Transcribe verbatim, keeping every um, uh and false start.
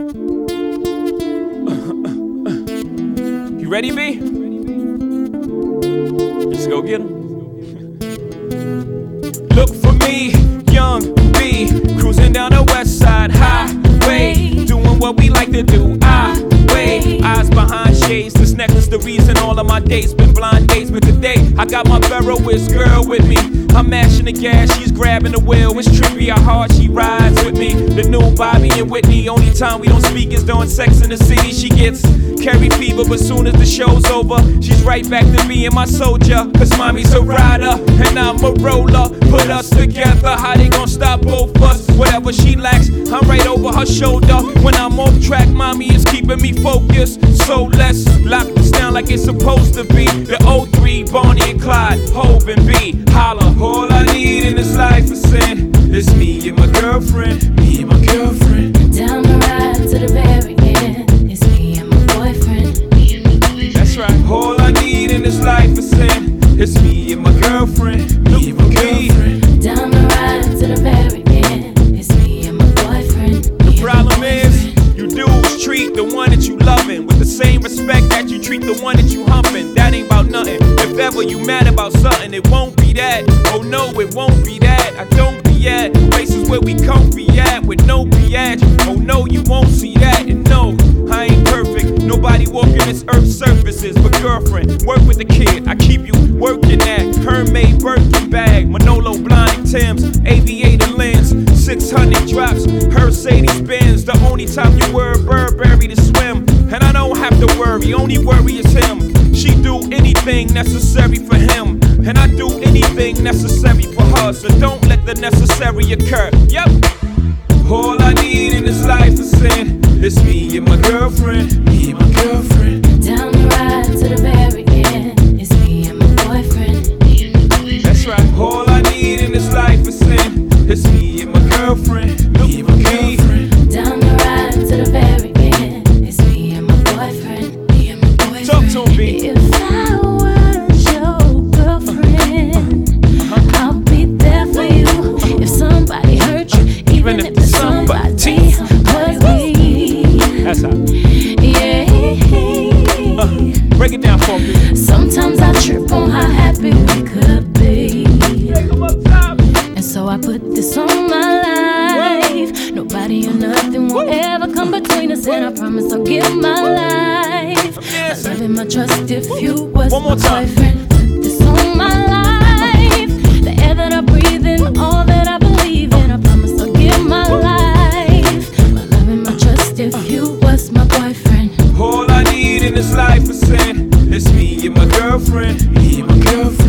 You ready, B? Let's go get 'em. Look for me, young B, cruising down the west side highway, doing what we like to do. I wait, eyes behind shades. This necklace the reason all of my dates been blind dates. But today I got my Ferroist girl with me. I'm mashing the gas, she's grabbing the wheel. It's trippy how hard she rides with me. The new Bobby and Whitney. Only time we don't speak is during Sex in the City. She gets carry fever, but soon as the show's over, she's right back to being my soldier. Cause mommy's a rider and I'm a roller. Put us together, how they gon' stop both us? Whatever she lacks, I'm right over her shoulder. When I'm off track, mommy is keeping me focused. So let's lock this down like it's supposed to be. The oh three, Bonnie and Clyde, Hov and B. Holla, all I need in this life is sin. It's me and my girlfriend, me and my girlfriend. Down the ride to the very end. It's me and my boyfriend, me and my boyfriend. That's right. All I need in this life is sin. It's me and my girlfriend, me and my girlfriend. Down the ride to the very end. It's me and my boyfriend. The problem is, you dudes treat the one that you loving with the same respect that you treat the one that you humping. That ain't about nothing. If ever you mad about something, it won't be that. Oh no, it won't be that. I don't be at places where we comfy at with no biatch. Oh no, you won't see that. And no, I ain't perfect. Nobody walking this earth's surfaces. But girlfriend, work with the kid. I keep you working at Hermès Birkin bag, Manolo Blahnik Timbs, aviator lens, six hundred drops, Mercedes Benz. The only time you wear a Burberry to swim, and I don't have to worry. Only worry is him. She do anything necessary for him, and I do anything necessary for her. So don't let the necessary occur. Yep. All I need in this life is sin. It's me and my girlfriend, me and my girlfriend. Down the ride to the very end. It's me and my boyfriend, me and my boyfriend. That's right. All I need in this life is sin. It's me and my girlfriend, me and my girlfriend. Down the ride to the very end. It's me and my boyfriend, me and my boyfriend. Talk to me. If I was your girlfriend, uh-huh. I'll be there for you. If somebody hurt you, even, even if it's somebody hurt me. That's how. Yeah. Uh, break it down for me. Sometimes I trip on how happy we could be. And so I put this on my life. Nobody or nothing will ever come between us. And I promise I'll give my life, my love and my trust if you was One more my time. boyfriend. Put this on my life. The air that I breathe in, all that I believe in. I promise I'll give my life, my love and my trust if you was my boyfriend. All I need in this life is sin. It's me and my girlfriend, me and my girlfriend.